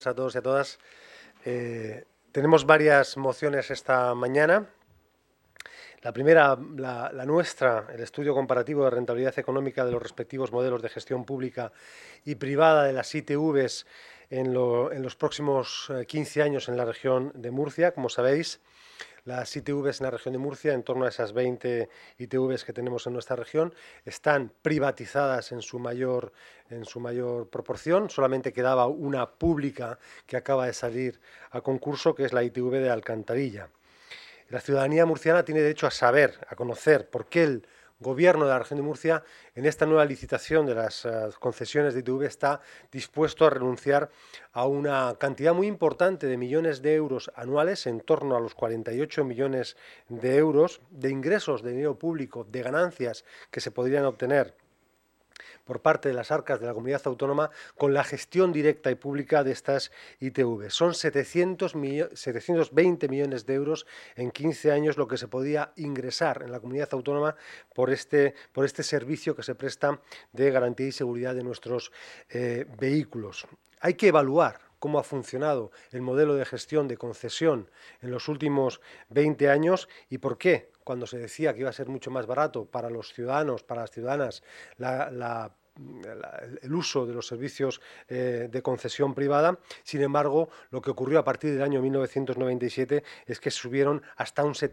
A todos y a todas. Tenemos varias mociones esta mañana. La primera, la nuestra, el estudio comparativo de rentabilidad económica de los respectivos modelos de gestión pública y privada de las ITVs en los próximos 15 años en la región de Murcia. Como sabéis, las ITVs en la región de Murcia, en torno a esas 20 ITVs que tenemos en nuestra región, están privatizadas en su mayor proporción. Solamente quedaba una pública que acaba de salir a concurso, que es la ITV de Alcantarilla. La ciudadanía murciana tiene derecho a saber, a conocer por qué el Gobierno de la región de Murcia, en esta nueva licitación de las concesiones de ITV, está dispuesto a renunciar a una cantidad muy importante de millones de euros anuales, en torno a los 48 millones de euros, de ingresos de dinero público, de ganancias que se podrían obtener por parte de las arcas de la comunidad autónoma con la gestión directa y pública de estas ITV. Son 720 millones de euros en 15 años lo que se podía ingresar en la comunidad autónoma por este servicio que se presta de garantía y seguridad de nuestros vehículos. Hay que evaluar cómo ha funcionado el modelo de gestión de concesión en los últimos 20 años y por qué, cuando se decía que iba a ser mucho más barato para los ciudadanos, para las ciudadanas, el uso de los servicios de concesión privada. Sin embargo, lo que ocurrió a partir del año 1997 es que subieron hasta un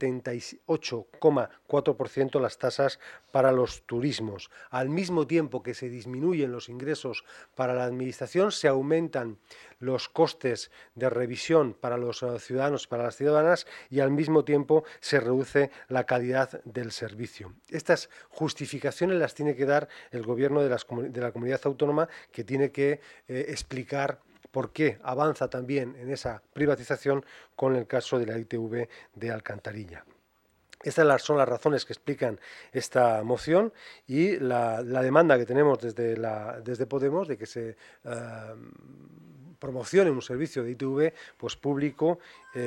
78,4% las tasas para los turismos. Al mismo tiempo que se disminuyen los ingresos para la administración, se aumentan los costes de revisión para los ciudadanos y para las ciudadanas, y al mismo tiempo se reduce la calidad del servicio. Estas justificaciones las tiene que dar el Gobierno de la comunidad autónoma, que tiene que explicar por qué avanza también en esa privatización con el caso de la ITV de Alcantarilla. Estas son las razones que explican esta moción y la demanda que tenemos desde Podemos de que se promocione un servicio de ITV pues, público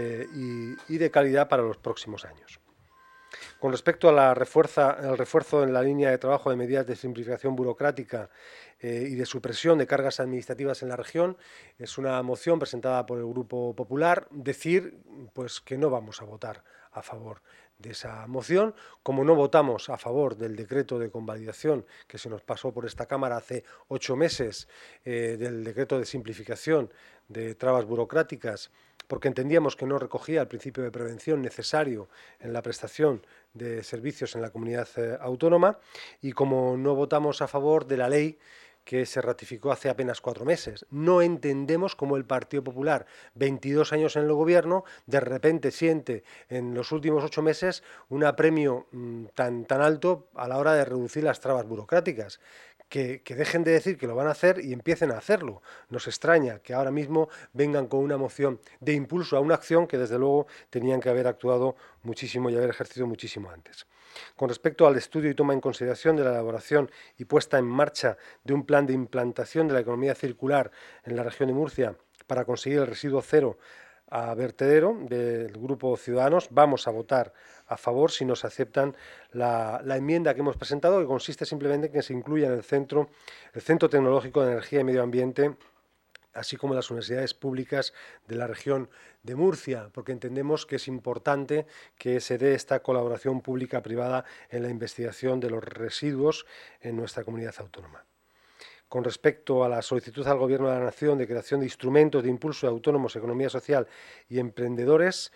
y de calidad para los próximos años. Con respecto al refuerzo en la línea de trabajo de medidas de simplificación burocrática y de supresión de cargas administrativas en la región, es una moción presentada por el Grupo Popular. Decir pues, que no vamos a votar a favor de esa moción, como no votamos a favor del decreto de convalidación que se nos pasó por esta Cámara hace 8 meses, del decreto de simplificación de trabas burocráticas, porque entendíamos que no recogía el principio de prevención necesario en la prestación de servicios en la comunidad autónoma, y como no votamos a favor de la ley que se ratificó hace apenas 4 meses. No entendemos cómo el Partido Popular, 22 años en el gobierno, de repente siente en los últimos 8 meses un apremio tan alto a la hora de reducir las trabas burocráticas. Que dejen de decir que lo van a hacer y empiecen a hacerlo. Nos extraña que ahora mismo vengan con una moción de impulso a una acción que desde luego tenían que haber actuado muchísimo y haber ejercido muchísimo antes. Con respecto al estudio y toma en consideración de la elaboración y puesta en marcha de un plan de implantación de la economía circular en la región de Murcia para conseguir el residuo cero a vertedero del Grupo Ciudadanos, vamos a votar a favor si nos aceptan la enmienda que hemos presentado, que consiste simplemente en que se incluya en el Centro Tecnológico de Energía y Medio Ambiente, así como las universidades públicas de la región de Murcia, porque entendemos que es importante que se dé esta colaboración pública-privada en la investigación de los residuos en nuestra comunidad autónoma. Con respecto a la solicitud al Gobierno de la Nación de creación de instrumentos de impulso de autónomos, economía social y emprendedores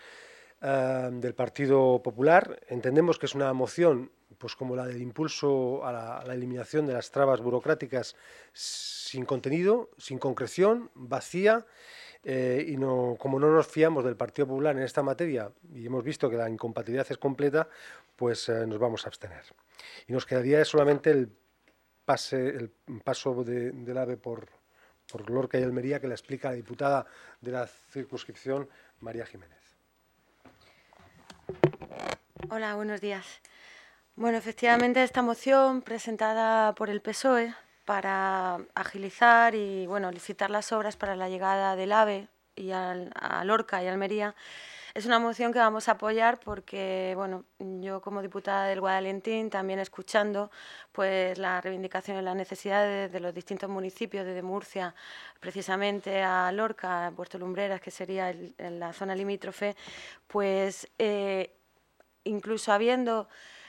del Partido Popular, entendemos que es una moción pues como la del impulso a la eliminación de las trabas burocráticas, sin contenido, sin concreción, vacía, y como no nos fiamos del Partido Popular en esta materia y hemos visto que la incompatibilidad es completa, pues nos vamos a abstener. Y nos quedaría solamente el paso del AVE por Lorca y Almería, que la explica la diputada de la circunscripción, María Jiménez. Hola, buenos días. Bueno, efectivamente, esta moción presentada por el PSOE para agilizar y licitar las obras para la llegada del AVE a Lorca y Almería Es una moción que vamos a apoyar porque, bueno, yo como diputada del Guadalentín, también escuchando pues las reivindicaciones, las necesidades de los distintos municipios, desde Murcia precisamente a Lorca, a Puerto Lumbreras, que sería la zona limítrofe, pues incluso habiendo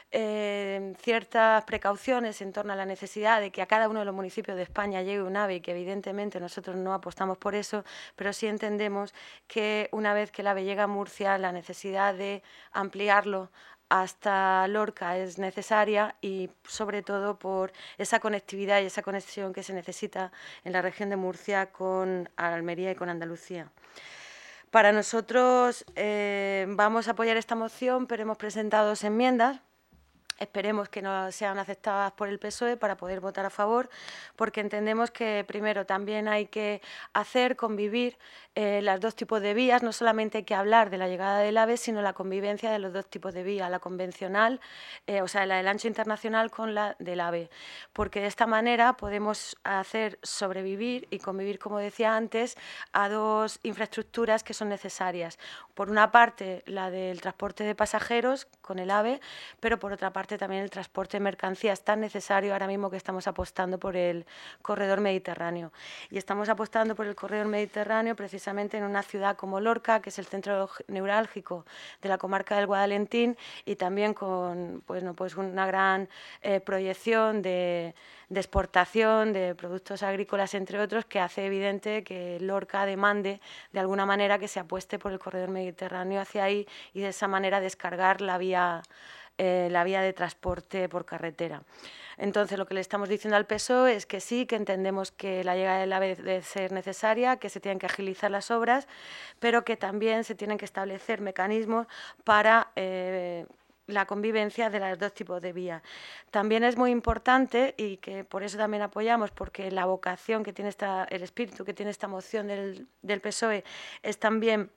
ciertas precauciones en torno a la necesidad de que a cada uno de los municipios de España llegue un AVE, y que evidentemente nosotros no apostamos por eso, pero sí entendemos que una vez que el AVE llega a Murcia, la necesidad de ampliarlo hasta Lorca es necesaria, y sobre todo por esa conectividad y esa conexión que se necesita en la región de Murcia con Almería y con Andalucía. Para nosotros vamos a apoyar esta moción, pero hemos presentado 2 enmiendas. Esperemos que no sean aceptadas por el PSOE para poder votar a favor, porque entendemos que primero también hay que hacer convivir los 2 tipos de vías. No solamente hay que hablar de la llegada del AVE, sino la convivencia de los 2 tipos de vía, la convencional, o sea, la del ancho internacional con la del AVE, porque de esta manera podemos hacer sobrevivir y convivir, como decía antes, a 2 infraestructuras que son necesarias. Por una parte, la del transporte de pasajeros con el AVE, pero por otra parte también el transporte de mercancías, tan necesario ahora mismo que estamos apostando por el corredor mediterráneo. Y estamos apostando por el corredor mediterráneo precisamente en una ciudad como Lorca, que es el centro neurálgico de la comarca del Guadalentín, y también con pues una gran proyección de exportación de productos agrícolas, entre otros, que hace evidente que Lorca demande de alguna manera que se apueste por el corredor mediterráneo hacia ahí, y de esa manera descargar la vía de transporte por carretera. Entonces, lo que le estamos diciendo al PSOE es que sí, que entendemos que la llegada del AVE debe ser necesaria, que se tienen que agilizar las obras, pero que también se tienen que establecer mecanismos para la convivencia de los 2 tipos de vías. También es muy importante, y que por eso también apoyamos, porque la vocación que tiene el espíritu que tiene esta moción del PSOE es también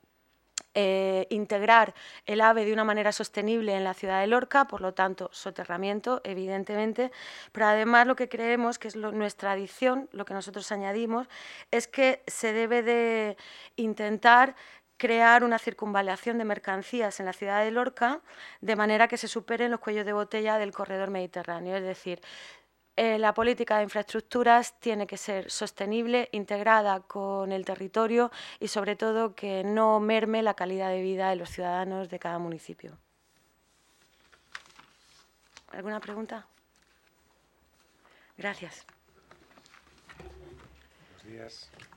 integrar el AVE de una manera sostenible en la ciudad de Lorca, por lo tanto, soterramiento, evidentemente, pero además lo que creemos que es nuestra adición, lo que nosotros añadimos, es que se debe de intentar crear una circunvalación de mercancías en la ciudad de Lorca, de manera que se superen los cuellos de botella del corredor mediterráneo, es decir, la política de infraestructuras tiene que ser sostenible, integrada con el territorio, y sobre todo que no merme la calidad de vida de los ciudadanos de cada municipio. ¿Alguna pregunta? Gracias. Buenos días.